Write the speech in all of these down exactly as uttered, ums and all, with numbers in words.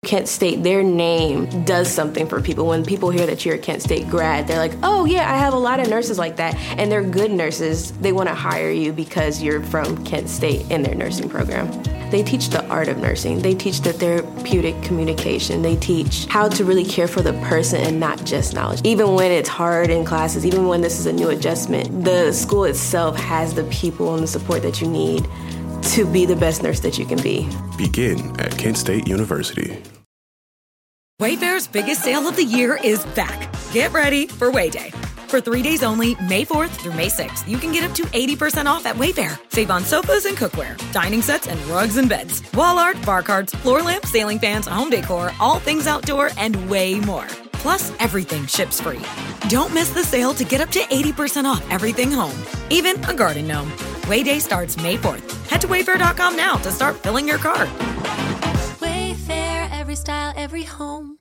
Kent State, their name does something for people. When people hear that you're a Kent State grad, they're like, oh yeah, I have a lot of nurses like that. And they're good nurses. They want to hire you because you're from Kent State in their nursing program. They teach the art of nursing. They teach the therapeutic communication. They teach how to really care for the person and not just knowledge. Even when it's hard in classes, even when this is a new adjustment, the school itself has the people and the support that you need to be the best nurse that you can be. Begin at Kent State University. Wayfair's biggest sale of the year is back. Get ready for Wayday. For three days only, May fourth through May sixth, you can get up to eighty percent off at Wayfair. Save on sofas and cookware, dining sets and rugs and beds, wall art, bar cards, floor lamps, ceiling fans, home decor, all things outdoor, and way more. Plus, everything ships free. Don't miss the sale to get up to eighty percent off everything home, even a garden gnome. Wayday starts May fourth. Head to wayfair dot com now to start filling your cart. Wayfair, every style, every home.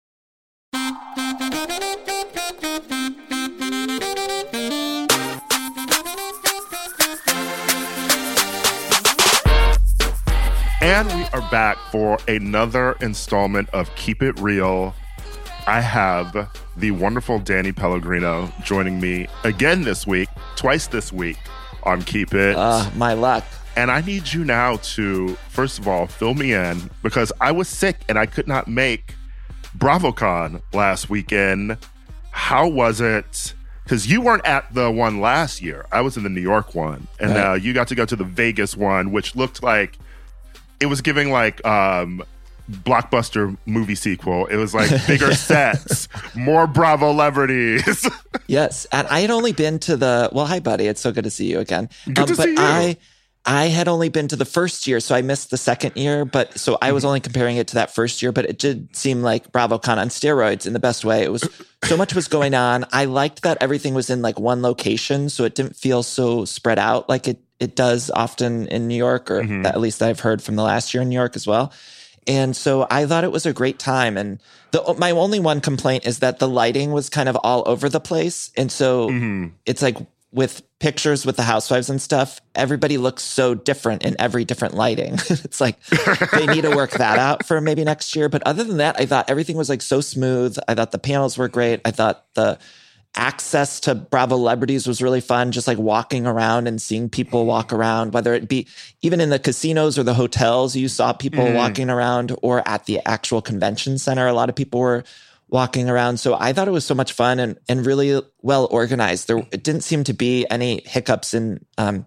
And we are back for another installment of Keep It Real. I have the wonderful Danny Pellegrino joining me again this week, twice this week on Keep It. Uh, my luck. And I need you now to, first of all, fill me in because I was sick and I could not make BravoCon last weekend. How was it? Because you weren't at the one last year. I was in the New York one. And right. uh, you got to go to the Vegas one, which looked like it was giving like um, blockbuster movie sequel. It was like bigger sets, more Bravo celebrities. Yes. And I had only been to the, well, hi, buddy. It's so good to see you again. Good um, to but see you. I, I had only been to the first year, so I missed the second year. But so I was only comparing it to that first year, but it did seem like BravoCon on steroids in the best way. It was so much was going on. I liked that everything was in like one location, so it didn't feel so spread out like it it does often in New York, or Mm-hmm. that, at least I've heard from the last year in New York as well. And so I thought it was a great time. And the, my only one complaint is that the lighting was kind of all over the place. And so Mm-hmm. it's like with pictures with the housewives and stuff, everybody looks so different in every different lighting. It's like they need to work that out for maybe next year. But other than that, I thought everything was like so smooth. I thought the panels were great. I thought the access to Bravo celebrities was really fun, just like walking around and seeing people walk around, whether it be even in the casinos or the hotels, you saw people Mm-hmm. walking around, or at the actual convention center, a lot of people were walking around. So I thought it was so much fun and, and really well organized. There it didn't seem to be any hiccups in um,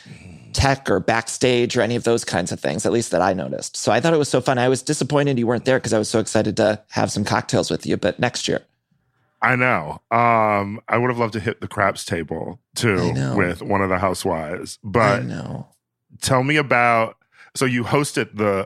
tech or backstage or any of those kinds of things, at least that I noticed. So I thought it was so fun. I was disappointed you weren't there because I was so excited to have some cocktails with you, but next year. I know. Um, I would have loved to hit the craps table too with one of the housewives. But I know. Tell me about, so you hosted the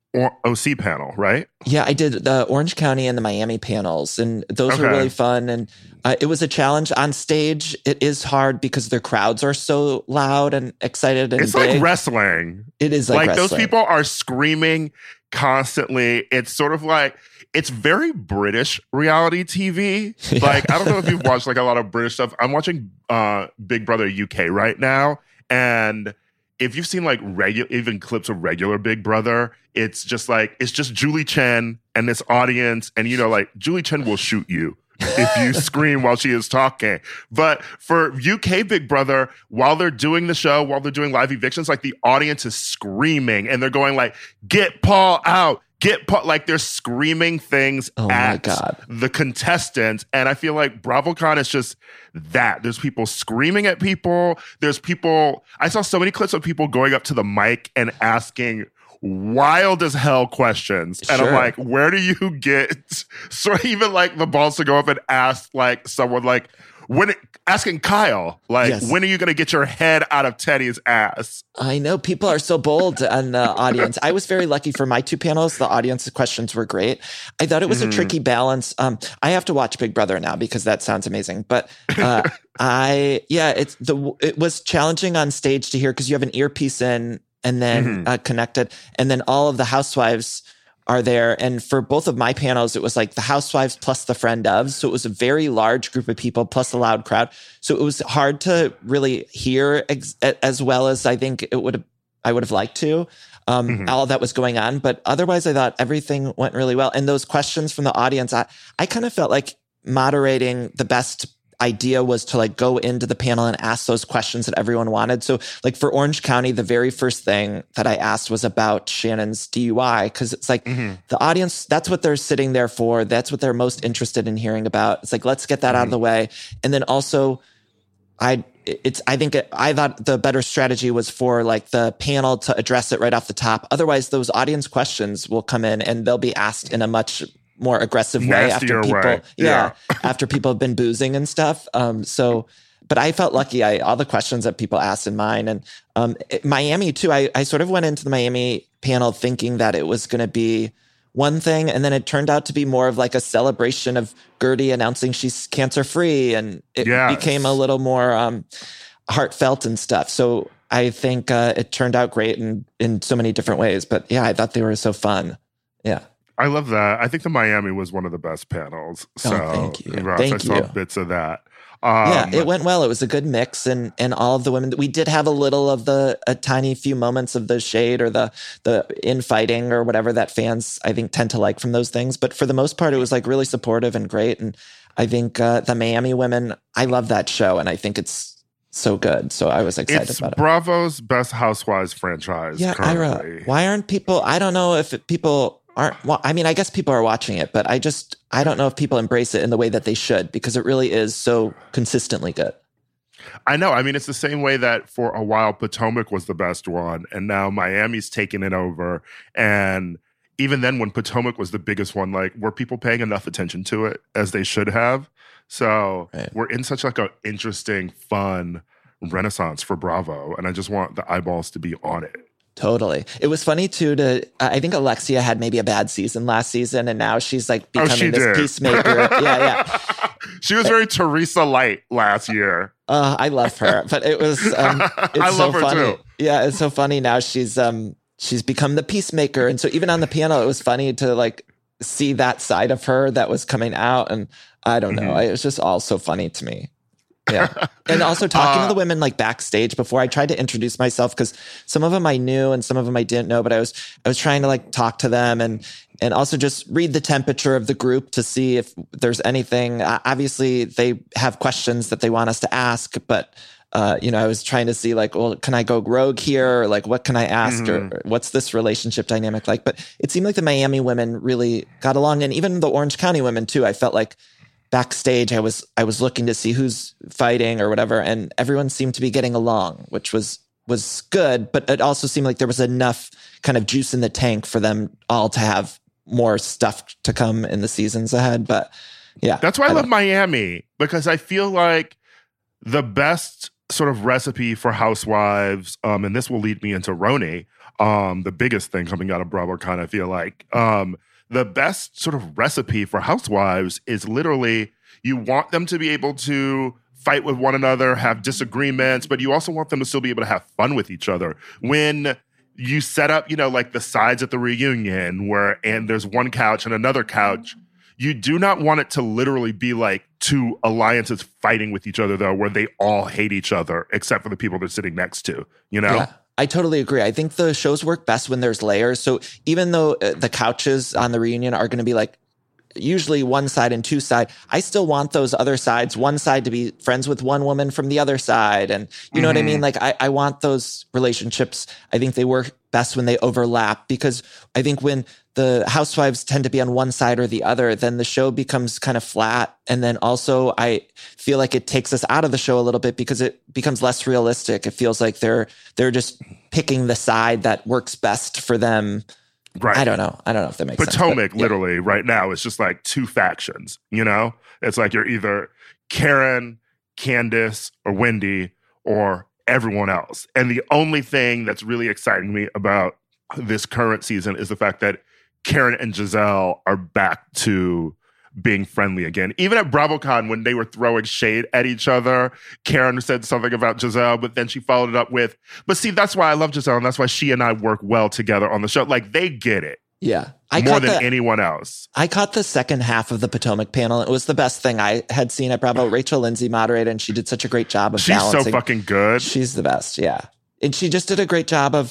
O C panel, right? Yeah, I did the Orange County and the Miami panels, and those were Okay. really fun. And uh, it was a challenge on stage. It is hard because their crowds are so loud and excited and It's big. like wrestling. It is like, Like those wrestling. people are screaming constantly. It's sort of like, it's very British reality T V. Like, I don't know if you've watched like a lot of British stuff. I'm watching uh, Big Brother U K right now. And if you've seen like regular, even clips of regular Big Brother, it's just like, it's just Julie Chen and this audience. And, you know, like Julie Chen will shoot you if you scream while she is talking. But for U K Big Brother, while they're doing the show, while they're doing live evictions, like the audience is screaming and they're going like, get Paul out. Get Paul, like they're screaming things Oh my at God. the contestants. And I feel like BravoCon is just that. There's people screaming at people. There's people, I saw so many clips of people going up to the mic and asking wild as hell questions. And I'm Sure. like, where do you get so even like the balls to go up and ask like someone like, when it, asking Kyle, like, Yes. when are you going to get your head out of Teddy's ass? I know people are so bold in the audience. I was very lucky for my two panels. The audience questions were great. I thought it was Mm-hmm. a tricky balance. Um, I have to watch Big Brother now because that sounds amazing. But uh, I, yeah, it's the it was challenging on stage to hear because you have an earpiece in and then Mm-hmm. uh, connected, and then all of the housewives are there. And for both of my panels, it was like the housewives plus the friend of. So it was a very large group of people plus a loud crowd. So it was hard to really hear ex- as well as I think it would have, I would have liked to. um, Mm-hmm. all that was going on. But otherwise, I thought everything went really well. And those questions from the audience, I, I kind of felt like moderating, the best idea was to like go into the panel and ask those questions that everyone wanted. So like for Orange County, the very first thing that I asked was about Shannon's D U I, because it's like Mm-hmm. the audience, that's what they're sitting there for. That's what they're most interested in hearing about. It's like, let's get that Mm-hmm. out of the way. And then also I, it's, I think it, I thought the better strategy was for like the panel to address it right off the top. Otherwise those audience questions will come in and they'll be asked in a much more aggressive way after Nastier people, way. yeah, Yeah. after people have been boozing and stuff. Um, so, but I felt lucky. I, all the questions that people asked in mine, and um, it- Miami too. I, I sort of went into the Miami panel thinking that it was going to be one thing, and then it turned out to be more of like a celebration of Gertie announcing she's cancer free, and it Yes. became a little more um, heartfelt and stuff. So I think uh, it turned out great in in so many different ways. But yeah, I thought they were so fun. Yeah. I love that. I think the Miami was one of the best panels. So thank you. Ross, Thank I saw you. bits of that. Um, Yeah, it went well. It was a good mix, and and all of the women. We did have a little of the a tiny few moments of the shade or the the infighting or whatever that fans I think tend to like from those things. But for the most part, it was like really supportive and great. And I think uh, the Miami women. I love that show, and I think it's so good. So I was excited It's about it. Bravo's best Housewives franchise. Yeah, Ira. currently. Why aren't people? I don't know if it, people aren't. Well, I mean, I guess people are watching it, but I just I don't know if people embrace it in the way that they should, because it really is so consistently good. I know. I mean, it's the same way that for a while Potomac was the best one, and now Miami's taken it over. And even then, when Potomac was the biggest one, like, were people paying enough attention to it as they should have? So Right. we're in such like an interesting, fun renaissance for Bravo, and I just want the eyeballs to be on it. Totally. It was funny too to I think Alexia had maybe a bad season last season, and now she's like Oh, becoming she this did. peacemaker. yeah, yeah. She was very Teresa Light last year. Uh, I love her. But it was um it's I so love her funny. too. Yeah, it's so funny now she's um she's become the peacemaker. And so even on the panel, it was funny to like see that side of her that was coming out. And I don't know. Mm-hmm. It was just all so funny to me. Yeah. And also talking Uh, to the women like backstage before I tried to introduce myself, because some of them I knew and some of them I didn't know, but I was I was trying to like talk to them and and also just read the temperature of the group to see if there's anything. Uh, obviously, they have questions that they want us to ask, but uh, you know, I was trying to see like, well, can I go rogue here? Or like, what can I ask? Mm-hmm. Or, or what's this relationship dynamic like? But it seemed like the Miami women really got along, and even the Orange County women too. I felt like backstage, I was I was looking to see who's fighting or whatever, and everyone seemed to be getting along, which was was good. But it also seemed like there was enough kind of juice in the tank for them all to have more stuff to come in the seasons ahead. But yeah, That's why I, I love don't- Miami, because I feel like the best sort of recipe for housewives, um, and this will lead me into Roni, um, the biggest thing coming out of BravoCon, I feel like. Um, the best sort of recipe for housewives is literally you want them to be able to fight with one another, have disagreements, but you also want them to still be able to have fun with each other. When you set up, you know, like the sides at the reunion where, and there's one couch and another couch, you do not want it to literally be like two alliances fighting with each other, though, where they all hate each other except for the people they're sitting next to, you know? Yeah, I totally agree. I think the shows work best when there's layers. So even though uh, the couches on the reunion are going to be like usually one side and two side, I still want those other sides, one side to be friends with one woman from the other side. And you know Mm-hmm. what I mean? Like I, I want those relationships. I think they work best when they overlap, because I think when the housewives tend to be on one side or the other, then the show becomes kind of flat. And then also I feel like it takes us out of the show a little bit because it becomes less realistic. It feels like they're, they're just picking the side that works best for them. Right. I don't know. I don't know if that makes sense. Potomac, but yeah. literally, right now, is just like two factions, you know? It's like you're either Karen, Candace, or Wendy, or everyone else. And the only thing that's really exciting me about this current season is the fact that Karen and Giselle are back to being friendly again. Even at BravoCon, when they were throwing shade at each other, Karen said something about Giselle, but then she followed it up with, but see, that's why I love Giselle, and that's why she and I work well together on the show. Like, they get it Yeah. I more caught than the, anyone else. I caught the second half of the Potomac panel. It was the best thing I had seen at Bravo. Rachel Lindsay moderated, and she did such a great job of She's balancing. so fucking good. She's the best, yeah. And she just did a great job of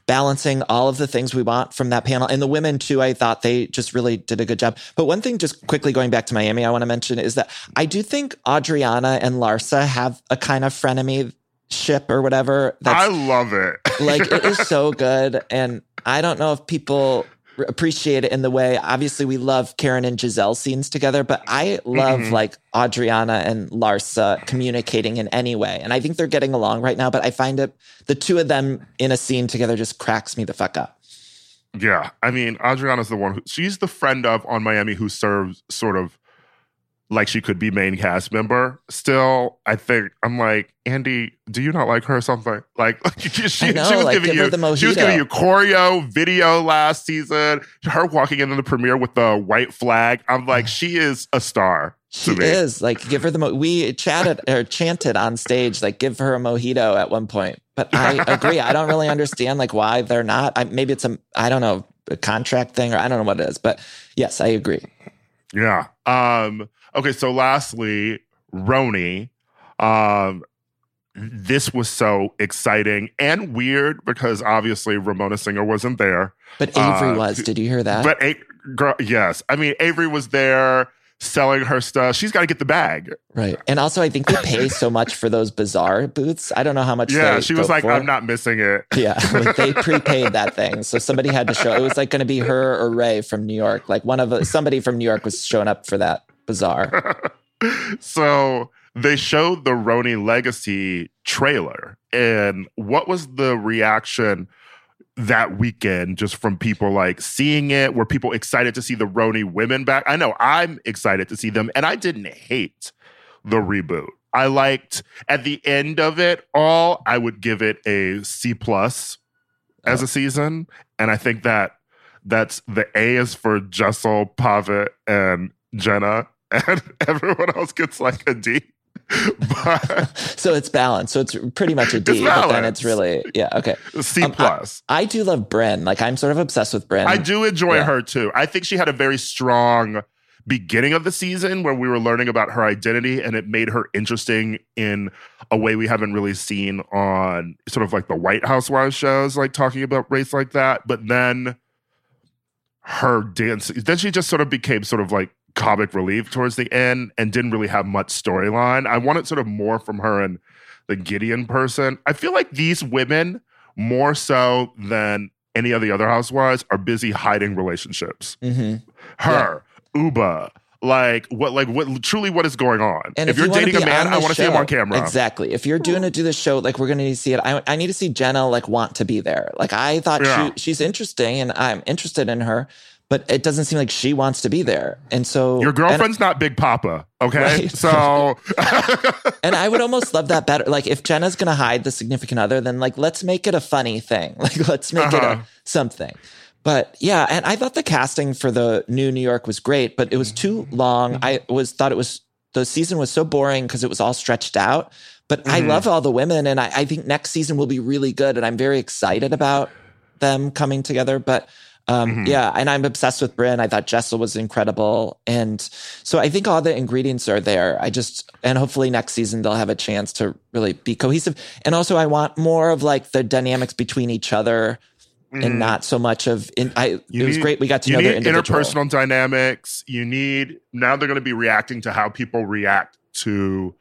balancing all of the things we want from that panel. And the women too, I thought they just really did a good job. But one thing, just quickly going back to Miami, I want to mention is that I do think Adriana and Larsa have a kind of frenemy ship or whatever. That's, I love it. Like, it is so good. And I don't know if people appreciate it in the way, obviously we love Karen and Giselle scenes together, but I love mm-hmm. like Adriana and Larsa communicating in any way. And I think they're getting along right now, but I find it, the two of them in a scene together just cracks me the fuck up. Yeah. I mean, Adriana's the one who, she's the friend of on Miami who serves sort of like she could be main cast member. Still, I think, I'm like, Andy, do you not like her or something? Like, she, she, know, she was like, giving give you, she was giving you choreo, video last season. Her walking into the premiere with the white flag. I'm like, she is a star. She me. is. Like, give her the, mo- we chatted or chanted on stage, like, give her a mojito at one point. But I agree. I don't really understand, like, why they're not. I, maybe it's a, I don't know, a contract thing, or I don't know what it is. But yes, I agree. Yeah. Um, okay, so lastly, Roni. Um, this was so exciting and weird because obviously Ramona Singer wasn't there. But Avery uh, was. Did you hear that? But, a- girl, yes. I mean, Avery was there selling her stuff. She's got to get the bag. Right. And also, I think they pay so much for those bizarre booths. I don't know how much Yeah, they she was go like, for. I'm not missing it. Yeah, like they prepaid that thing. So somebody had to show. It was like going to be her or Ray from New York. Like one of somebody from New York was showing up for that bazaar. So they showed the Roni Legacy trailer. And what was the reaction that weekend just from people like seeing it? Were people excited to see the Roni women back? I know I'm excited to see them. And I didn't hate the reboot. I liked at the end of it all, I would give it a C plus as a season. And I think that that's the A is for Jessel, Pavitt, and Jenna. And everyone else gets like a D. But, so it's balanced. So it's pretty much a D, but then it's really, yeah, okay. C plus. Um, I, I do love Brynn. Like, I'm sort of obsessed with Brynn. I do enjoy yeah. her too. I think she had a very strong beginning of the season where we were learning about her identity, and it made her interesting in a way we haven't really seen on sort of like the White Housewives shows, like talking about race like that. But then her dance, then she just sort of became sort of like comic relief towards the end and didn't really have much storyline. I wanted sort of more from her and the Gideon person. I feel like these women, more so than any of the other housewives, are busy hiding relationships. Mm-hmm. Her, yeah. Uba, like what, like what, truly what is going on? And if, if you're you dating a man, I want to see him on camera. Exactly. If you're doing to do the show, like we're going to need to see it. I, I need to see Jenna like want to be there. Like I thought yeah. she, she's interesting and I'm interested in her. But it doesn't seem like she wants to be there. And so your girlfriend's and, not Big Papa, okay? Right? So and I would almost love that better. Like if Jenna's gonna hide the significant other, then like let's make it a funny thing. Like let's make uh-huh. it a something. But yeah, and I thought the casting for the new New York was great, but it was too long. I was thought it was the season was so boring because it was all stretched out. But mm-hmm. I love all the women, and I, I think next season will be really good, and I'm very excited about them coming together. But Um, mm-hmm. yeah, and I'm obsessed with Brynn. I thought Jessel was incredible. And so I think all the ingredients are there. I just, and hopefully next season they'll have a chance to really be cohesive. And also I want more of like the dynamics between each other mm-hmm. and not so much of, in, I, you it was need, great. We got to you know their need individual. interpersonal dynamics. You need, now they're going to be reacting to how people react to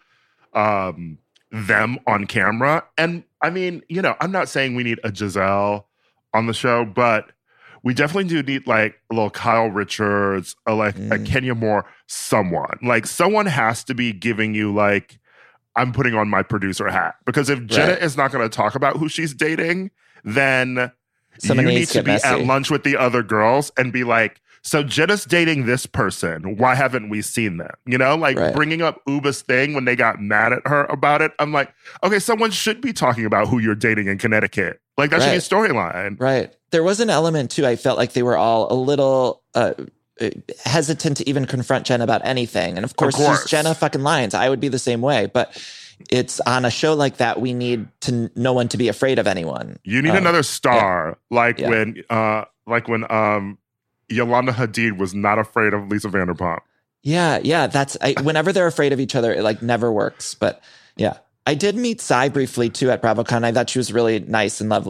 um, them on camera. And I mean, you know, I'm not saying we need a Giselle on the show, but we definitely do need like a little Kyle Richards, a, like mm. a Kenya Moore, someone. Like someone has to be giving you like, I'm putting on my producer hat. Because if Jenna right. is not going to talk about who she's dating, then Someone you need to, to be messy. At lunch with the other girls and be like, so Jenna's dating this person. Why haven't we seen them? You know, like right. bringing up Uba's thing when they got mad at her about it. I'm like, okay, someone should be talking about who you're dating in Connecticut. Like that right. should be a storyline. Right. There was an element too. I felt like they were all a little uh, hesitant to even confront Jenna about anything. And of course, of course. she's Jenna fucking Lyons. I would be the same way. But it's on a show like that, we need to no one to be afraid of anyone. You need um, another star, yeah. like yeah. when, uh, like when um, Yolanda Hadid was not afraid of Lisa Vanderpump. Yeah, yeah. That's I, whenever they're afraid of each other, it like never works. But yeah, I did meet Sai briefly too at BravoCon. I thought she was really nice and lovely.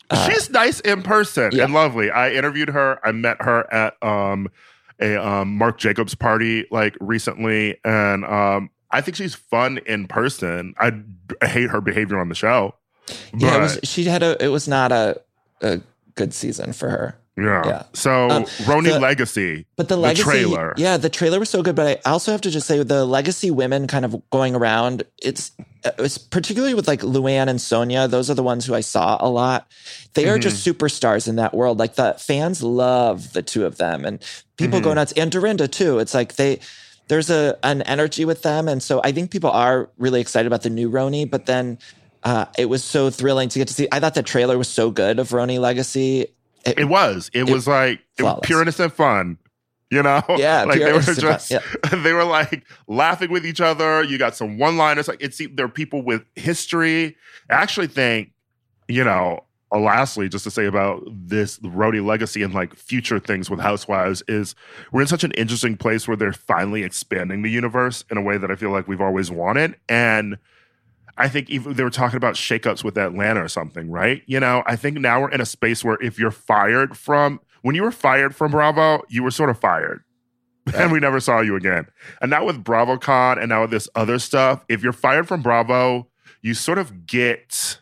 Uh, She's nice in person yeah. and lovely. I interviewed her. I met her at um, a um, Marc Jacobs party like recently, and um, I think she's fun in person. I, I hate her behavior on the show. Yeah, it but- was, she had a. It was not a, a good season for her. Yeah. Yeah. So Um, Roni the- Legacy. But the legacy, trailer. yeah, the trailer was so good. But I also have to just say, the legacy women kind of going around. It's it's particularly with like Luann and Sonia. Those are the ones who I saw a lot. They are Mm-hmm. just superstars in that world. Like the fans love the two of them, and people go Mm-hmm. nuts. And Dorinda too. It's like they there's a an energy with them, and so I think people are really excited about the new Roni. But then uh, it was so thrilling to get to see. I thought the trailer was so good of Roni Legacy. It, It was. It, It- was like it was flawless. pure innocent fun. You know? Yeah, like pure they were innocent fun, just they were like laughing with each other. You got some one-liners. Like it's there are people with history. I actually think, you know, uh, lastly, just to say about this Roni Legacy and like future things with Housewives is we're in such an interesting place where they're finally expanding the universe in a way that I feel like we've always wanted. And I think even they were talking about shakeups with Atlanta or something, right? You know, I think now we're in a space where if you're fired from, when you were fired from Bravo, you were sort of fired. And we never saw you again. And now with BravoCon and now with this other stuff, if you're fired from Bravo, you sort of get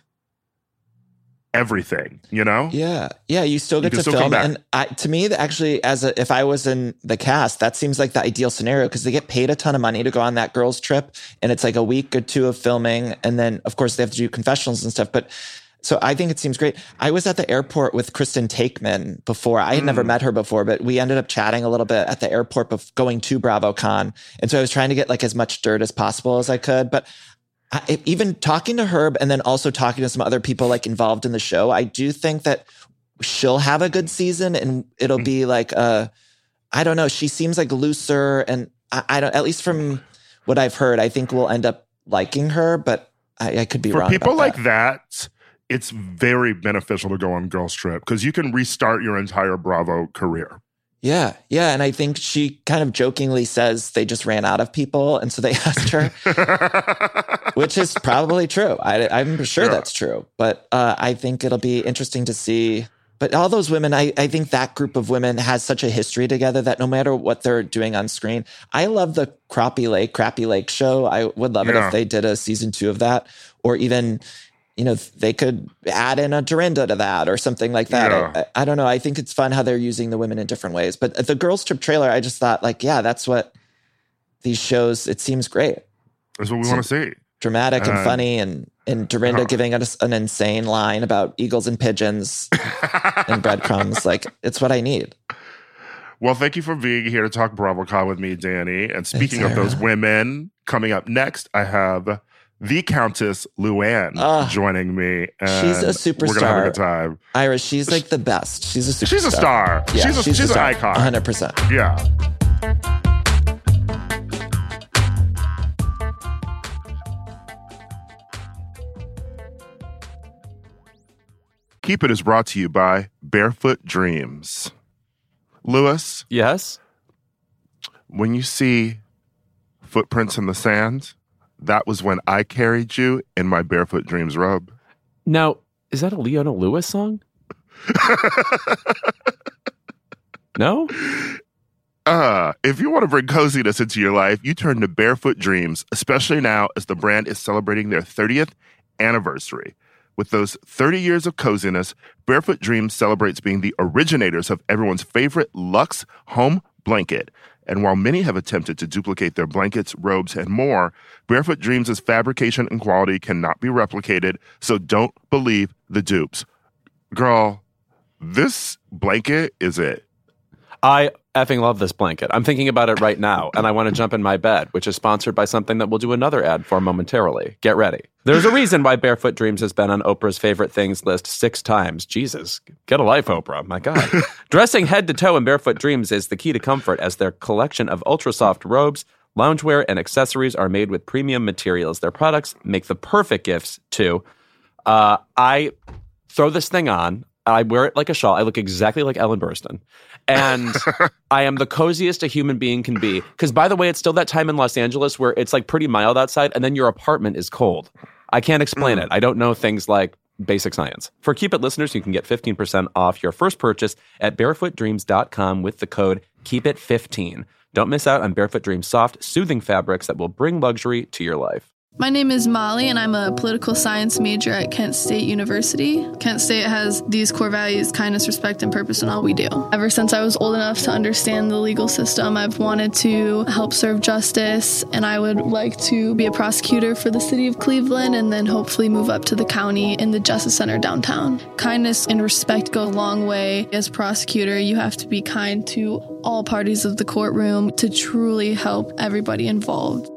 everything, you know? Yeah, yeah, you still get can to still come film, back. and I, to me, actually, as a, if I was in the cast, that seems like the ideal scenario because they get paid a ton of money to go on that girls' trip, and it's like a week or two of filming, and then of course they have to do confessionals and stuff. But so I think it seems great. I was at the airport with Kristen Takeman before. I had never met her before, but we ended up chatting a little bit at the airport bef- going to BravoCon, and so I was trying to get like as much dirt as possible as I could, but. I, even talking to Herb and then also talking to some other people like involved in the show, I do think that she'll have a good season and it'll be like, uh, I don't know. She seems like looser and I, I don't, at least from what I've heard, I think we'll end up liking her, but I, I could be For wrong. people about like that. that, it's very beneficial to go on Girls Trip because you can restart your entire Bravo career. Yeah. Yeah. And I think she kind of jokingly says they just ran out of people. And so they asked her, which is probably true. I, I'm sure Yeah. that's true. But uh, I think it'll be interesting to see. But all those women, I, I think that group of women has such a history together that no matter what they're doing on screen, I love the Crappie Lake, Crappy Lake show. I would love it Yeah. if they did a season two of that, or even, you know, they could add in a Dorinda to that or something like that. Yeah. I, I, I don't know. I think it's fun how they're using the women in different ways. But the girls trip trailer, I just thought like, yeah, that's what these shows, it seems great. That's what we want to see. Dramatic and Uh, funny, and and Dorinda uh, giving us an insane line about eagles and pigeons and breadcrumbs. Like, it's what I need. Well, thank you for being here to talk BravoCon with me, Danny. And speaking of those Sarah. women, coming up next, I have the Countess Luann Ah, joining me. And she's a We're gonna have a superstar. good time. Iris, she's like the best. She's a superstar. She's a star. Yeah, she's a, she's, a an star. icon. one hundred percent. Yeah. Keep It is brought to you by Barefoot Dreams. Lewis, Yes? when you see footprints in the sand, that was when I carried you in my Barefoot Dreams robe. Now, is that a Leona Lewis song? No? Uh, if you want to bring coziness into your life, you turn to Barefoot Dreams, especially now as the brand is celebrating their thirtieth anniversary. With those thirty years of coziness, Barefoot Dreams celebrates being the originators of everyone's favorite luxe home blanket. And while many have attempted to duplicate their blankets, robes, and more, Barefoot Dreams' fabrication and quality cannot be replicated, so don't believe the dupes. Girl, this blanket is it. I effing love this blanket. I'm thinking about it right now, and I want to jump in my bed, which is sponsored by something that we'll do another ad for momentarily. Get ready. There's a reason why Barefoot Dreams has been on Oprah's favorite things list six times. Jesus, get a life, Oprah. My God. Dressing head to toe in Barefoot Dreams is the key to comfort, as their collection of ultra-soft robes, loungewear, and accessories are made with premium materials. Their products make the perfect gifts, too. Uh, I throw this thing on. I wear it like a shawl. I look exactly like Ellen Burstyn. And I am the coziest a human being can be. Because, by the way, it's still that time in Los Angeles where it's like pretty mild outside and then your apartment is cold. I can't explain Mm. it. I don't know things like basic science. For Keep It listeners, you can get fifteen percent off your first purchase at barefoot dreams dot com with the code keep it fifteen. Don't miss out on Barefoot Dreams soft, soothing fabrics that will bring luxury to your life. My name is Molly, and I'm a political science major at Kent State University. Kent State has these core values: kindness, respect, and purpose in all we do. Ever since I was old enough to understand the legal system, I've wanted to help serve justice, and I would like to be a prosecutor for the city of Cleveland and then hopefully move up to the county in the Justice Center downtown. Kindness and respect go a long way. As a prosecutor, you have to be kind to all parties of the courtroom to truly help everybody involved.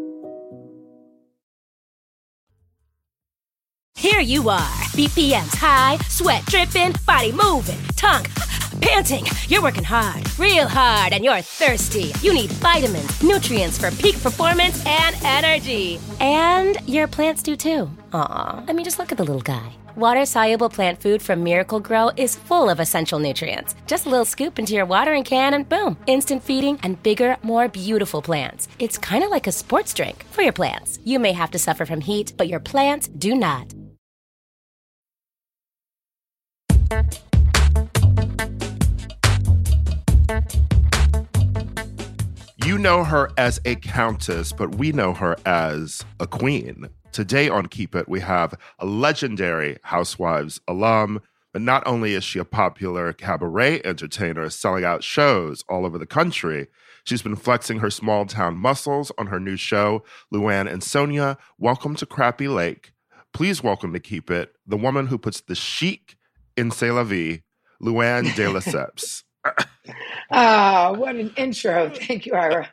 Here you are, B P Ms high, sweat dripping, body moving, tongue panting. You're working hard, real hard, and you're thirsty. You need vitamins, nutrients for peak performance and energy. And your plants do too. Aw, I mean, just look at the little guy. Water-soluble plant food from Miracle Grow is full of essential nutrients. Just a little scoop into your watering can and boom, instant feeding and bigger, more beautiful plants. It's kind of like a sports drink for your plants. You may have to suffer from heat, but your plants do not. You know her as a countess, but we know her as a queen. Today on Keep It, we have a legendary Housewives alum, but not only is she a popular cabaret entertainer selling out shows all over the country, she's been flexing her small town muscles on her new show, Luann and Sonia. Welcome to Crappy Lake. Please welcome to Keep It, the woman who puts the chic in C'est La Vie, Luann de Lesseps. Ah, oh, what an intro. Thank you, Ira.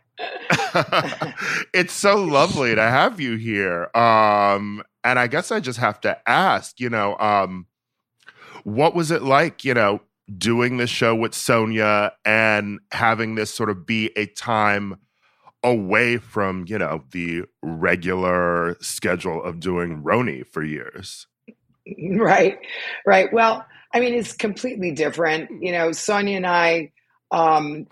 It's so lovely to have you here. Um, and I guess I just have to ask, you know, um, what was it like, you know, doing this show with Sonia and having this sort of be a time away from, you know, the regular schedule of doing Roni for years? Right, right. Well, I mean, it's completely different. You know, Sonia and I, um,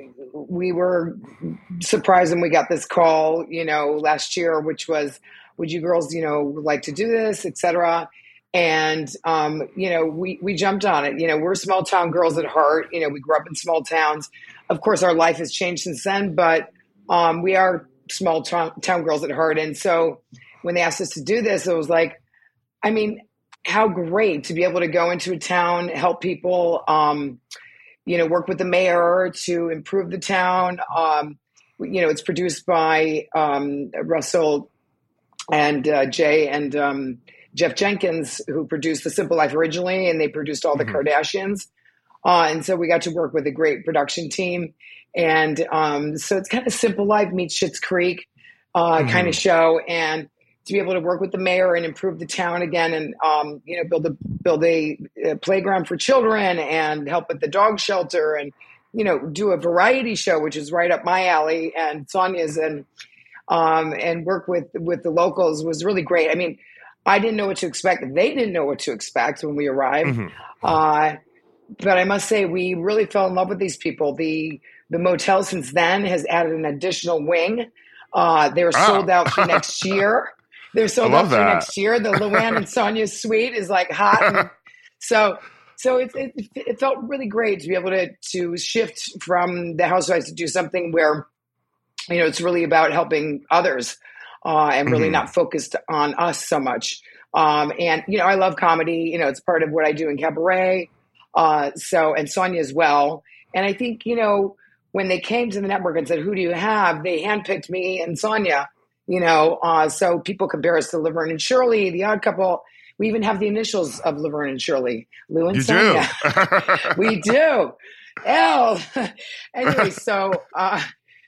we were surprised when we got this call, you know, last year, which was, would you girls, you know, like to do this, et cetera. And, um, you know, we, we jumped on it. You know, we're small town girls at heart. You know, we grew up in small towns. Of course, our life has changed since then, but um, we are small town, town girls at heart. And so when they asked us to do this, it was like, I mean, how great to be able to go into a town, help people, um, you know, work with the mayor to improve the town. Um, you know, it's produced by um, Russell and uh, Jay and um, Jeff Jenkins, who produced The Simple Life originally, and they produced all the mm-hmm. Kardashians. Uh, and so we got to work with a great production team. And um, so it's kind of Simple Life meets Schitt's Creek uh, mm-hmm. kind of show. And to be able to work with the mayor and improve the town again, and um, you know, build a build a, a playground for children and help at the dog shelter, and you know, do a variety show, which is right up my alley, and Sonia's, and um, and work with with the locals was really great. I mean, I didn't know what to expect. They didn't know what to expect when we arrived. Mm-hmm. Uh, but I must say, we really fell in love with these people. The the motel since then has added an additional wing. Uh, they were sold oh. out for next year. They're sold out for that. next year. The Luann and Sonia suite is like hot. And so so it, it, it felt really great to be able to, to shift from the Housewives to do something where, you know, it's really about helping others uh, and really mm-hmm. not focused on us so much. Um, and, you know, I love comedy. You know, it's part of what I do in cabaret. Uh, so, and Sonia as well. And I think, you know, when they came to the network and said, who do you have? They handpicked me and Sonia. You know, uh, so people compare us to Laverne and Shirley, The Odd Couple. We even have the initials of Laverne and Shirley, Lou and you Sonia. Do. We do. L. Anyway, so uh,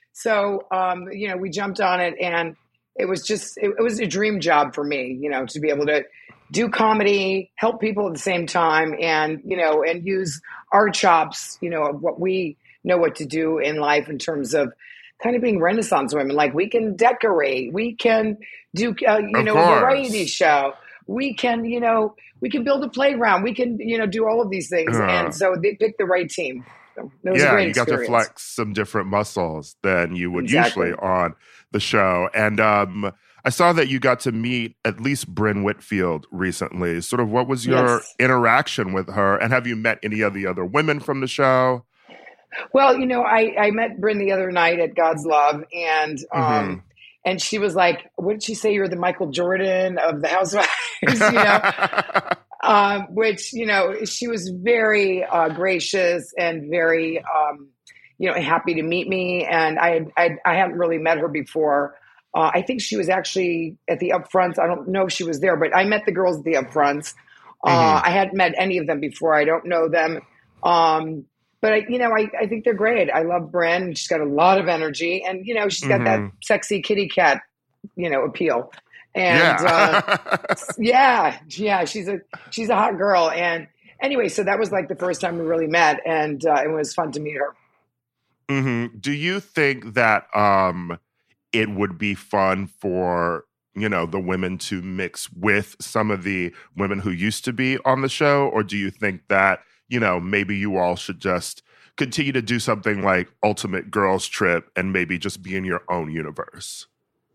so um, you know, we jumped on it, and it was just it, it was a dream job for me. You know, to be able to do comedy, help people at the same time, and you know, and use our chops. You know, of what we know what to do in life in terms of kind of being Renaissance women. Like, we can decorate, we can do, uh, you of know, course. a variety show. We can, you know, we can build a playground. We can, you know, do all of these things. Uh, and so they picked the right team. So it was yeah, a great you got experience. to flex some different muscles than you would Exactly. usually on the show. And um, I saw that you got to meet at least Brynn Whitfield recently. Sort of what was your Yes. interaction with her? And have you met any of the other women from the show? Well, you know, I, I met Brynn the other night at God's Love, and um, Mhm. and she was like, "What did she say? You're the Michael Jordan of the Housewives," you know. um, which you know, she was very uh, gracious and very, um, you know, happy to meet me. And I I, I hadn't really met her before. Uh, I think she was actually at the upfronts. I don't know if she was there, but I met the girls at the upfronts. Uh, Mhm. I hadn't met any of them before. I don't know them. Um, But, I, you know, I, I think they're great. I love Brynn. She's got a lot of energy. And, you know, she's got that Mhm. sexy kitty cat, you know, appeal. And, Yeah. uh, yeah, yeah, she's a she's a hot girl. And anyway, so that was like the first time we really met. And uh, it was fun to meet her. hmm Do you think that um, it would be fun for, you know, the women to mix with some of the women who used to be on the show? Or do you think that, you know, maybe you all should just continue to do something like Ultimate Girls Trip and maybe just be in your own universe?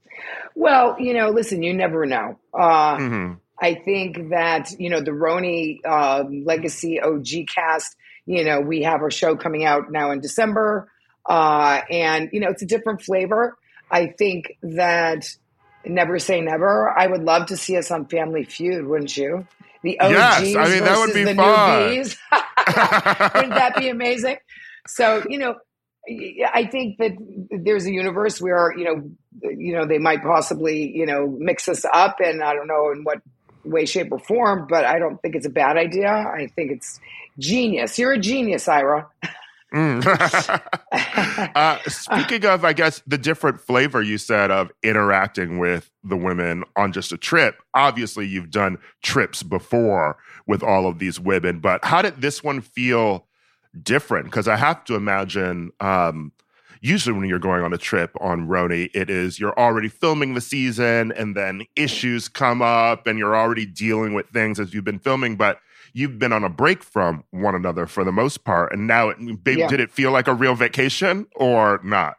Well, you know, listen, you never know. Uh, hmm I think that, you know, the Roni uh, Legacy O G cast, you know, we have our show coming out now in December. Uh, and, you know, it's a different flavor. I think that never say never. I would love to see us on Family Feud, wouldn't you? The O Gs Yes, I mean, that would versus be the fun. newbies. Wouldn't that be amazing? So, you know, I think that there's a universe where, you know, you know, they might possibly, you know, mix us up, and I don't know in what way, shape, or form, but I don't think it's a bad idea. I think it's genius. You're a genius, Ira. Mm. uh, speaking of, I guess, the different flavor you said of interacting with the women on just a trip, obviously you've done trips before with all of these women, but how did this one feel different? Because I have to imagine, um, usually when you're going on a trip on Roni, it is you're already filming the season and then issues come up and you're already dealing with things as you've been filming, but you've been on a break from one another for the most part. And now, it, babe, Yeah. did it feel like a real vacation or not?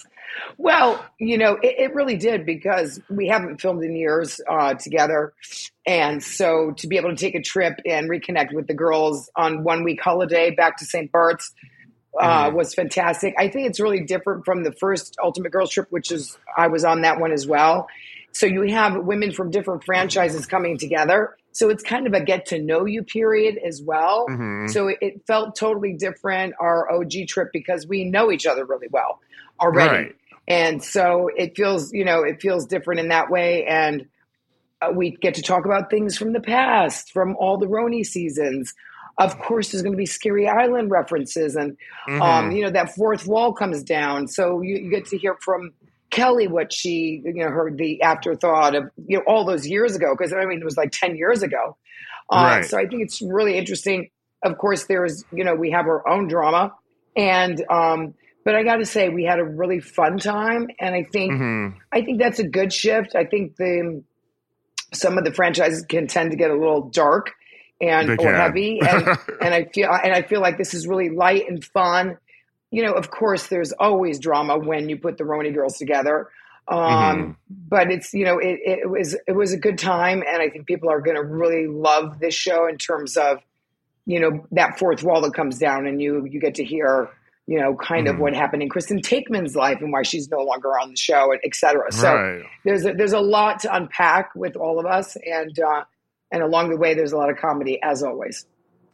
Well, you know, it, it really did, because we haven't filmed in years uh, together. And so to be able to take a trip and reconnect with the girls on one week holiday back to Saint Bart's uh, Mhm. was fantastic. I think it's really different from the first Ultimate Girls Trip, which is, I was on that one as well. So you have women from different franchises coming together. So it's kind of a get to know you period as well. Mhm. So it, it felt totally different, our O G trip, because we know each other really well already. Right. And so it feels, you know, it feels different in that way. And uh, we get to talk about things from the past, from all the Roni seasons. Of course, there's going to be Scary Island references, and um, Mhm. you know, that fourth wall comes down. So you, you get to hear from Kelly what she, you know, heard the afterthought of, you know, all those years ago. Because I mean, it was like ten years ago. Uh, Right. So I think it's really interesting. Of course, there's, you know, we have our own drama, and um, but I got to say, we had a really fun time, and I think Mhm. I think that's a good shift. I think the some of the franchises can tend to get a little dark and They or can. heavy, and and I feel and I feel like this is really light and fun. You know, of course, there's always drama when you put the Roni girls together, um, Mhm. but it's, you know, it, it was it was a good time, and I think people are going to really love this show in terms of, you know, that fourth wall that comes down, and you you get to hear, you know, kind of Mhm. what happened in Kristen Takeman's life and why she's no longer on the show, and et cetera. So Right. there's a, there's a lot to unpack with all of us, and uh, and along the way, there's a lot of comedy as always.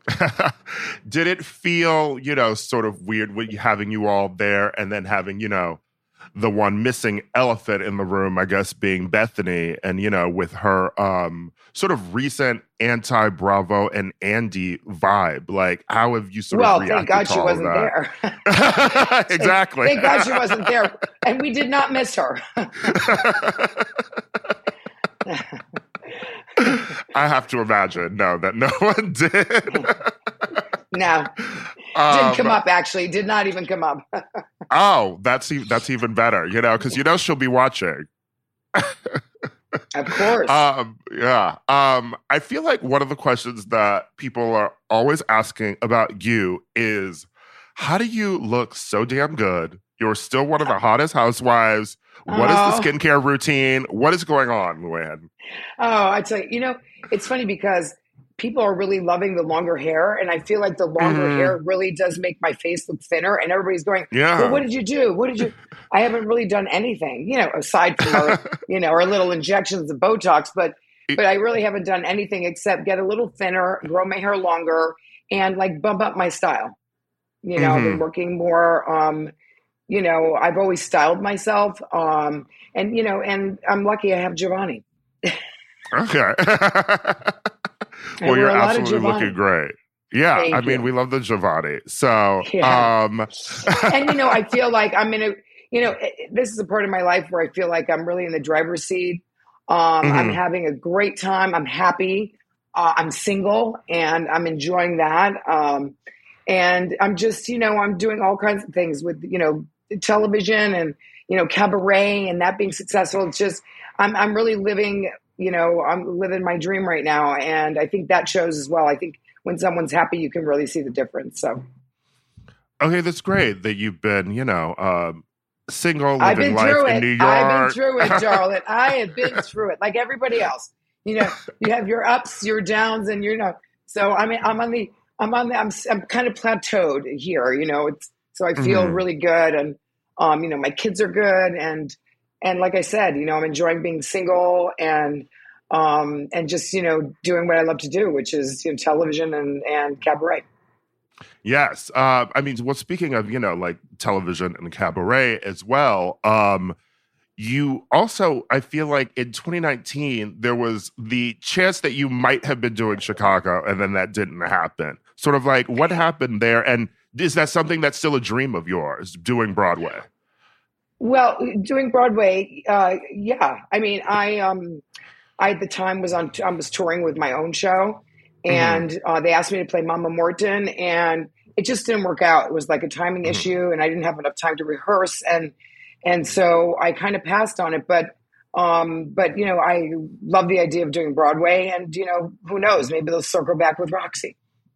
Did it feel, you know, sort of weird with you- having you all there and then having, you know, the one missing elephant in the room, I guess, being Bethany, and, you know, with her um, sort of recent anti-Bravo and Andy vibe? Like, how have you sort Well, of reacted thank God to she all wasn't of there. that? Exactly. Thank God she wasn't there, and we did not miss her. I have to imagine, no, that no one did. No, Um, didn't come up. Actually, did not even come up. Oh, that's e- that's even better, you know, because you know she'll be watching. Of course. Um, yeah. Um, I feel like one of the questions that people are always asking about you is how do you look so damn good? You're still one of the hottest housewives. What Oh. is the skincare routine? What is going on, Luann? Oh, I tell you, you know, it's funny because people are really loving the longer hair. And I feel like the longer Mhm. hair really does make my face look thinner. And everybody's going, Yeah. well, what did you do? What did you? I haven't really done anything, you know, aside from, our, you know, our little injections of Botox. But, but I really haven't done anything except get a little thinner, grow my hair longer, and like bump up my style. You know, I've been Mhm. working more. Um, you know, I've always styled myself. Um, and, you know, and I'm lucky I have Giovanni. Okay. I Well, wear you're a lot of absolutely Giovanni. looking great. Yeah, Thank I mean, you. we love the Giovanni. So, Yeah. um, And, you know, I feel like I'm in a, you know, it- it- this is a part of my life where I feel like I'm really in the driver's seat. Um, I'm Mhm. having a great time. I'm happy. Uh, I'm single and I'm enjoying that. Um, and I'm just, you know, I'm doing all kinds of things with, you know, television and, you know, cabaret and that being successful. It's just, I'm, I'm really living, you know, I'm living my dream right now. And I think that shows as well. I think when someone's happy, you can really see the difference. So okay, that's great that you've been, you know, um, single, I've living been life through in it. New York. I've been through it, darling. I have been through it like everybody else. You know, you have your ups, your downs, and you know. So I mean, I'm on the, I'm on the, I'm, I'm kind of plateaued here. You know, it's so I feel Mhm. really good, and um, you know, my kids are good, and and like I said, you know, I'm enjoying being single, and um, and just you know, doing what I love to do, which is you know, television and and cabaret. Yes. Uh, I mean, well, speaking of, you know, like television and cabaret as well, um, you also, I feel like in twenty nineteen, there was the chance that you might have been doing Chicago and then that didn't happen. Sort of like what happened there? And is that something that's still a dream of yours, doing Broadway? Well, doing Broadway, uh, yeah. I mean, I um, I at the time was on, I was touring with my own show, and uh, they asked me to play Mama Morton, and it just didn't work out. It was like a timing Mhm. issue, and I didn't have enough time to rehearse, and and so I kind of passed on it. But um, but you know, I love the idea of doing Broadway, and you know, who knows? Maybe they'll circle back with Roxy.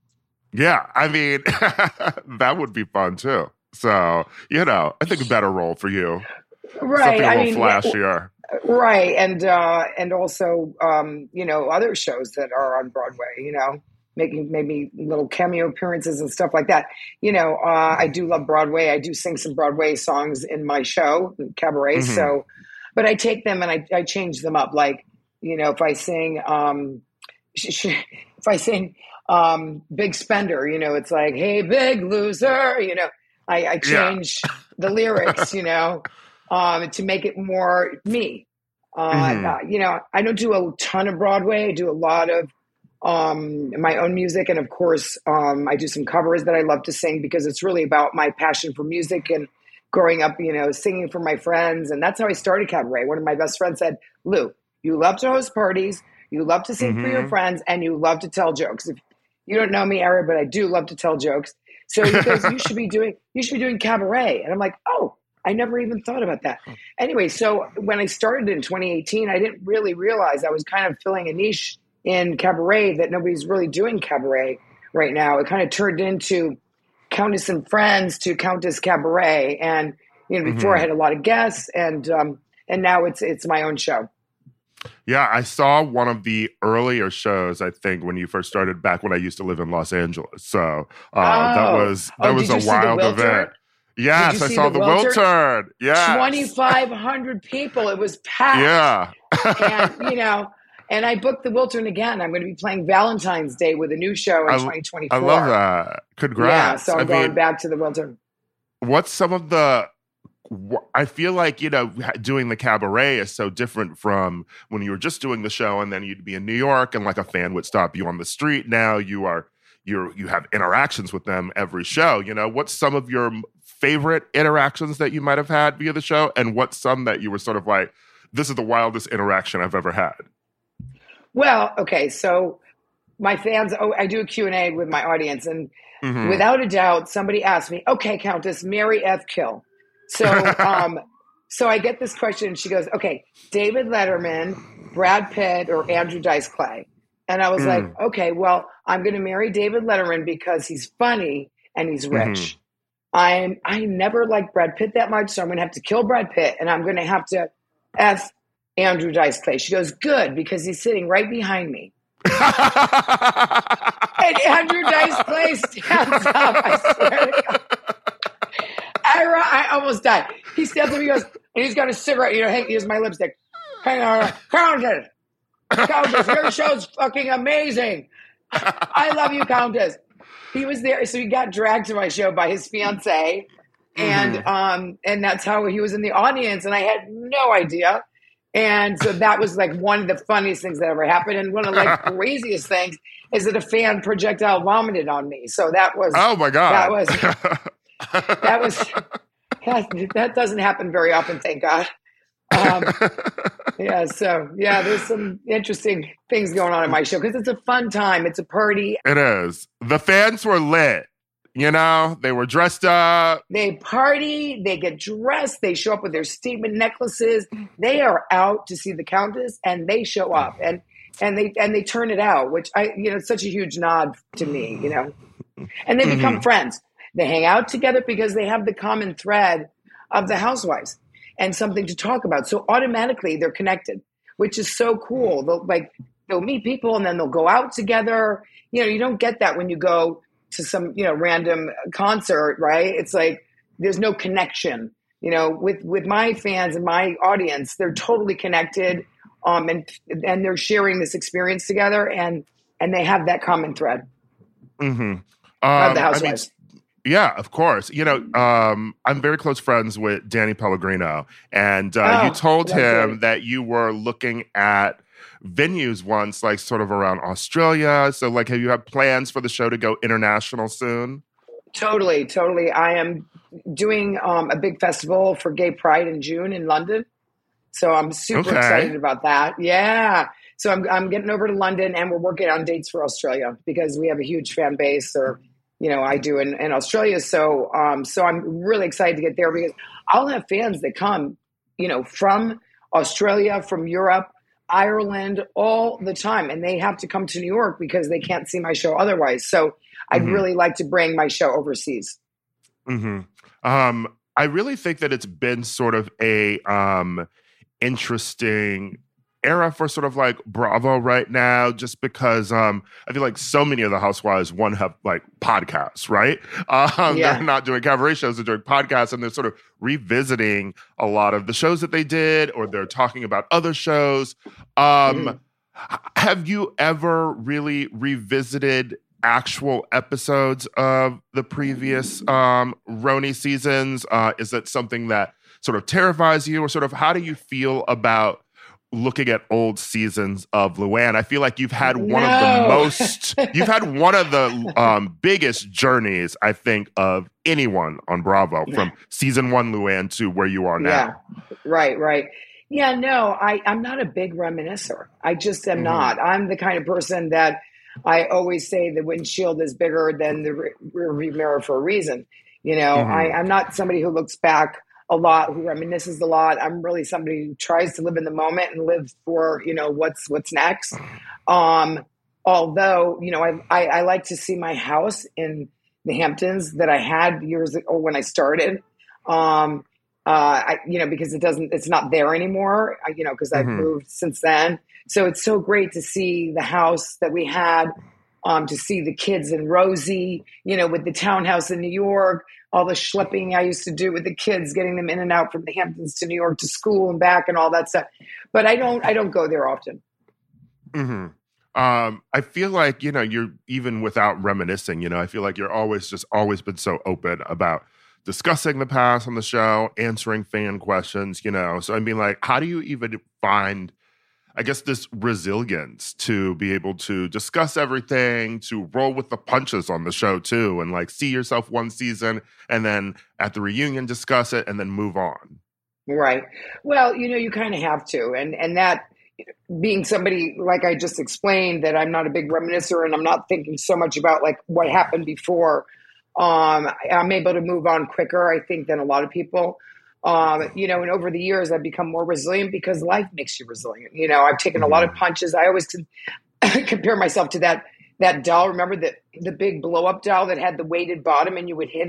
Yeah, I mean, that would be fun too. So, you know, I think a better role for you. Right. Something a I little mean, yeah, flashier. right, and uh, and also um, you know other shows that are on Broadway. You know, making maybe little cameo appearances and stuff like that. You know, uh, I do love Broadway. I do sing some Broadway songs in my show, cabaret. Mhm. So, but I take them and I, I change them up. Like, you know, if I sing, um, sh- sh- if I sing um, Big Spender, you know, it's like, hey, big loser. You know, I, I Yeah. change the lyrics. You know, um, to make it more me. Uh, Mhm. uh, you know, I don't do a ton of Broadway. I do a lot of um, my own music. And of course, um, I do some covers that I love to sing because it's really about my passion for music and growing up, you know, singing for my friends. And that's how I started cabaret. One of my best friends said, Lou, you love to host parties, you love to sing for your Mhm. friends, and you love to tell jokes. If you don't know me, Ari, but I do love to tell jokes. So he goes, you should be doing, you should be doing cabaret. And I'm like, oh, I never even thought about that. Anyway, so when I started in twenty eighteen, I didn't really realize I was kind of filling a niche in cabaret that nobody's really doing cabaret right now. It kind of turned into Countess and Friends to Countess Cabaret. And, you know, before Mhm. I had a lot of guests and, um, and now it's, it's my own show. Yeah, I saw one of the earlier shows, I think, when you first started back when I used to live in Los Angeles. So uh, that Oh. was that Oh, was did you a see the wild Wiltern? event. Yes, you I see saw the the Wiltern? Wiltern. Yes. twenty-five hundred people. It was packed. Yeah. And, you know, and I booked the Wiltern again. I'm going to be playing Valentine's Day with a new show in I, twenty twenty-four. I love that. Congrats. Yeah, so I'm I going mean, back to the Wiltern. what's some of the wh- I feel like, you know, ha- doing the cabaret is so different from when you were just doing the show and then you'd be in New York and like a fan would stop you on the street. Now you are you're you have interactions with them every show. You know, what's some of your m- favorite interactions that you might have had via the show, and what's some that you were sort of like, this is the wildest interaction I've ever had? Well, okay, so my fans, oh, I do a Q and A with my audience, and Mhm. without a doubt, somebody asked me, okay, Countess, Mary F. Kill. So, um, so I get this question, and she goes, okay, David Letterman, Brad Pitt, or Andrew Dice Clay. And I was Mm. like, okay, well, I'm going to marry David Letterman because he's funny and he's rich. I'm I never liked Brad Pitt that much, so I'm going to have to kill Brad Pitt, and I'm going to have to F Andrew Dice Clay. She goes, good, because he's sitting right behind me. And Andrew Dice Clay stands up. I swear to God. I, I almost died. He stands up, he goes, and he's got a cigarette, you know, hey, here's my lipstick. Hang on, Countess. Countess, your show's fucking amazing. I love you, Countess. He was there, so he got dragged to my show by his fiance, and mm-hmm. um, and that's how he was in the audience, and I had no idea. And so that was like one of the funniest things that ever happened, and one of the like craziest things is that a fan projectile vomited on me. So that was oh my god, that was that was that, that doesn't happen very often, thank God. Um, yeah, so yeah, there's some interesting things going on in my show because it's a fun time. It's a party. It is. The fans were lit. You know, they were dressed up. They party. They get dressed. They show up with their statement necklaces. They are out to see the Countess, and they show up and and they and they turn it out, which I you know it's such a huge nod to me. You know, and they become mm-hmm. friends. They hang out together because they have the common thread of the Housewives and something to talk about. So automatically they're connected, which is so cool. They'll like they'll meet people and then they'll go out together. You know, you don't get that when you go to some, you know, random concert, right? It's like there's no connection. You know, with with my fans and my audience, they're totally connected, um, and and they're sharing this experience together, and and they have that common thread. Mm-hmm. Um, of the Housewives. I mean, yeah, of course. You know, um, I'm very close friends with Danny Pellegrino, and uh, oh, you told him great. that you were looking at venues once, like sort of around Australia. So, like, have you had plans for the show to go international soon? Totally, totally. I am doing um, a big festival for Gay Pride in June in London, so I'm super okay. excited about that. Yeah. So I'm I'm getting over to London, and we're working on dates for Australia because we have a huge fan base, or you know, I do in, in Australia. So, um, so I'm really excited to get there because I'll have fans that come, you know, from Australia, from Europe, Ireland, all the time. And they have to come to New York because they can't see my show otherwise. So I'd mm-hmm. really like to bring my show overseas. Mm-hmm. Um, I really think that it's been sort of a um, interesting era for sort of like Bravo right now, just because um, I feel like so many of the Housewives, one, have like podcasts, right? Um, yeah. They're not doing cabaret shows, they're doing podcasts, and they're sort of revisiting a lot of the shows that they did, or they're talking about other shows. Um, mm-hmm. Have you ever really revisited actual episodes of the previous um, Roni seasons? Uh, is that something that sort of terrifies you, or sort of how do you feel about looking at old seasons of Luann? I feel like you've had one no. of the most, you've had one of the um, biggest journeys, I think, of anyone on Bravo, from season one Luann to where you are now. Yeah, right, right. Yeah, no, I, I'm not a big reminiscer. I just am mm-hmm. not. I'm the kind of person that I always say the windshield is bigger than the re- rearview mirror for a reason. You know, mm-hmm. I, I'm not somebody who looks back a lot, who reminisces a lot. I'm really somebody who tries to live in the moment and live for, you know, what's what's next. Um, although, you know, I, I I like to see my house in the Hamptons that I had years ago when I started. Um, uh, I, you know, because it doesn't, it's not there anymore. I, you know, because I've mm-hmm. moved since then. So it's so great to see the house that we had. Um, to see the kids and Rosie, you know, with the townhouse in New York, all the schlepping I used to do with the kids, getting them in and out from the Hamptons to New York to school and back and all that stuff. But I don't, I don't go there often. Mm-hmm. Um, I feel like, you know, you're even without reminiscing, you know, I feel like you're always just always been so open about discussing the past on the show, answering fan questions, you know. So I mean, like, how do you even find, I guess, this resilience to be able to discuss everything, to roll with the punches on the show too, and like see yourself one season and then at the reunion discuss it and then move on? Right. Well, you know, you kind of have to. And and that being somebody, like I just explained, that I'm not a big reminiscer and I'm not thinking so much about like what happened before, um, I'm able to move on quicker, I think, than a lot of people. Um, you know, and over the years, I've become more resilient because life makes you resilient. You know, I've taken a lot of punches. I always t- compare myself to that that doll. Remember the the big blow up doll that had the weighted bottom, and you would hit it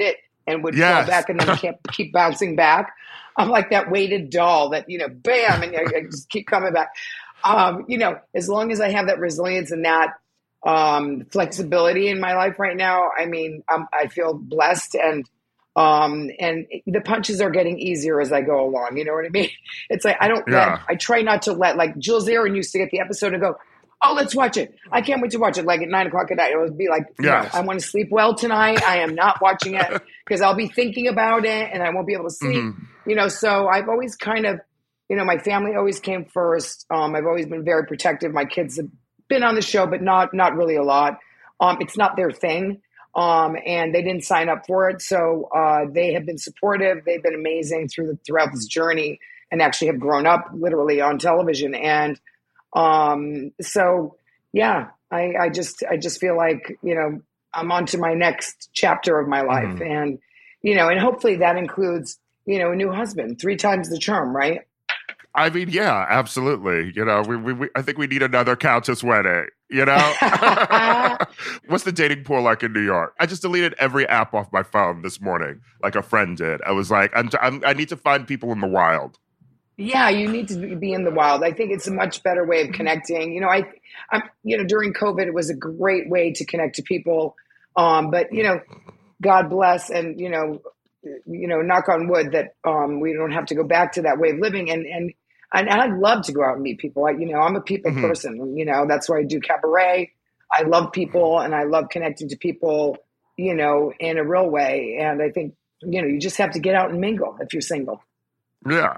and would Yes. fall back and then keep, keep bouncing back. I'm like that weighted doll that, you know, bam, and I, I just keep coming back. Um, you know, as long as I have that resilience and that um, flexibility in my life right now, I mean, I'm, I feel blessed, and um, and the punches are getting easier as I go along. You know what I mean? It's like I don't Yeah. let, I try not to let, like Jules Aaron used to get the episode and go, oh, let's watch it. I can't wait to watch it. Like at nine o'clock at night, it would be like, Yes. no, I want to sleep well tonight. I am not watching it because I'll be thinking about it and I won't be able to sleep. Mm-hmm. You know, so I've always kind of, you know, my family always came first. Um, I've always been very protective. My kids have been on the show, but not not really a lot. Um, it's not their thing. Um, and they didn't sign up for it. So uh, they have been supportive. They've been amazing through the, throughout this journey, and actually have grown up literally on television. And um, so, yeah, I, I just I just feel like, you know, I'm on to my next chapter of my life. Mm-hmm. And, you know, and hopefully that includes, you know, a new husband, three times the charm, right? I mean, yeah, absolutely. You know, we, we, we I think we need another Countess wedding, you know? What's the dating pool like in New York? I just deleted every app off my phone this morning, like a friend did. I was like, I'm, I'm, I need to find people in the wild. Yeah, you need to be in the wild. I think it's a much better way of connecting. You know, I, I'm, you know, during COVID, it was a great way to connect to people. Um, but, you know, God bless, and, you know, you know, knock on wood that um, we don't have to go back to that way of living. And, and, and I'd love to go out and meet people. I, you know, I'm a people Mhm. person, you know, that's why I do cabaret. I love people and I love connecting to people, you know, in a real way. And I think, you know, you just have to get out and mingle if you're single. Yeah.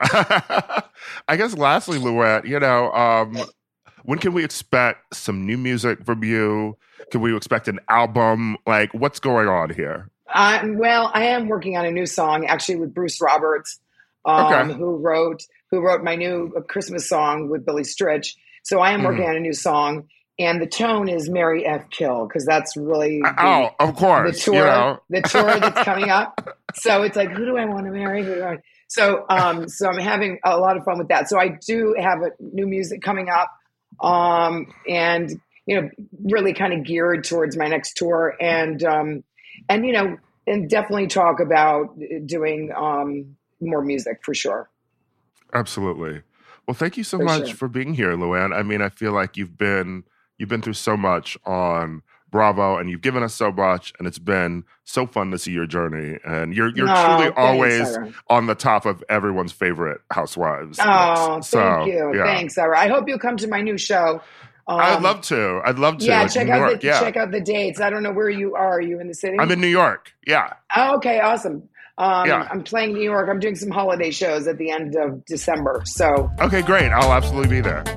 I guess lastly, Louette, you know, um, when can we expect some new music from you? Can we expect an album? Like, what's going on here? Uh, well, I am working on a new song actually with Bruce Roberts, um, Okay. who wrote who wrote my new Christmas song with Billy Stritch. So I am Mhm. working on a new song, and the tone is Mary F. Kill, because that's really the, Oh, of the course. tour You know? the tour that's coming up. So it's like, who do I want to marry? Who do I? So um, so I'm having a lot of fun with that. So I do have a new music coming up, um, and you know, really kind of geared towards my next tour, and um, and you know, and definitely talk about doing um, more music for sure. Absolutely. Well, thank you so For much sure. for being here, Luann. I mean, I feel like you've been you've been through so much on Bravo, and you've given us so much, and it's been so fun to see your journey. And you're you're Oh, truly thanks, always Ira. on the top of everyone's favorite housewives. Oh, list. So, thank you. yeah. Thanks, Sarah. I hope you'll come to my new show. Um, I'd love to. I'd love to. Yeah, in check New out York, the yeah. check out the dates. I don't know where you are. Are you in the city? I'm in New York. Yeah. Oh, okay, awesome. Um, Yeah. I'm playing New York. I'm doing some holiday shows at the end of December. So Okay, great. I'll absolutely be there.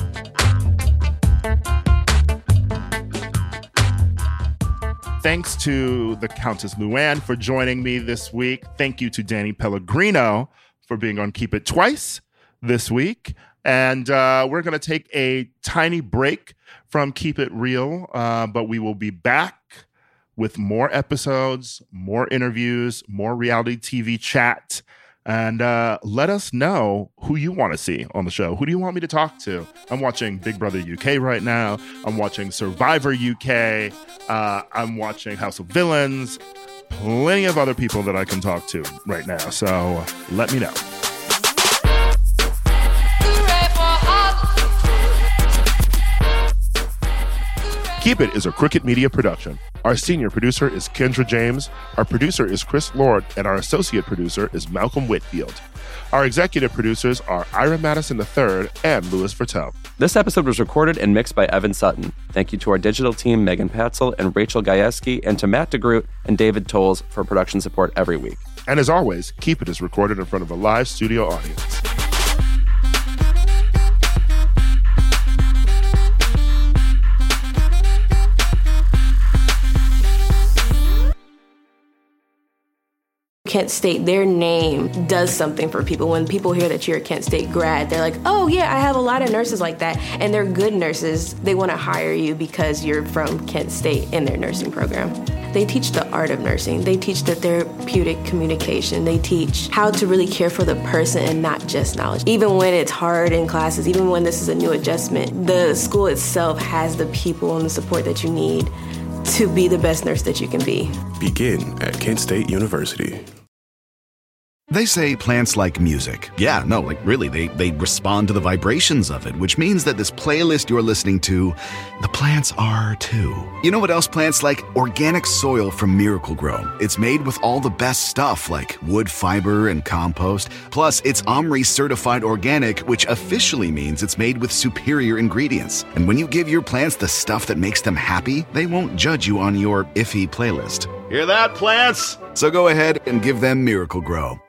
Thanks to the Countess Luann for joining me this week. Thank you to Danny Pellegrino for being on Keep It Twice this week. And uh, we're going to take a tiny break from Keep It Real, uh, but we will be back with more episodes, more interviews, more reality T V chat. And uh, let us know who you want to see on the show. Who do you want me to talk to? I'm watching Big Brother U K right now. I'm watching Survivor U K. Uh, I'm watching House of Villains. Plenty of other people that I can talk to right now. So let me know. Keep It is a Crooked Media production. Our senior producer is Kendra James. Our producer is Chris Lord, and our associate producer is Malcolm Whitfield. Our executive producers are Ira Madison the third and Louis Vertel. This episode was recorded and mixed by Evan Sutton. Thank you to our digital team, Megan Patzel and Rachel Gajewski, and to Matt DeGroot and David Tolles for production support every week. And as always, Keep It is recorded in front of a live studio audience. Kent State, their name does something for people. When people hear that you're a Kent State grad, they're like, oh yeah, I have a lot of nurses like that. And they're good nurses. They want to hire you because you're from Kent State in their nursing program. They teach the art of nursing. They teach the therapeutic communication. They teach how to really care for the person and not just knowledge. Even when it's hard in classes, even when this is a new adjustment, the school itself has the people and the support that you need to be the best nurse that you can be. Begin at Kent State University. They say plants like music. Yeah, no, like really, they, they respond to the vibrations of it, which means that this playlist you're listening to, the plants are too. You know what else plants like? Organic soil from Miracle Grow. It's made with all the best stuff like wood fiber and compost. Plus, it's OMRI certified organic, which officially means it's made with superior ingredients. And when you give your plants the stuff that makes them happy, they won't judge you on your iffy playlist. Hear that, plants? So go ahead and give them Miracle Grow.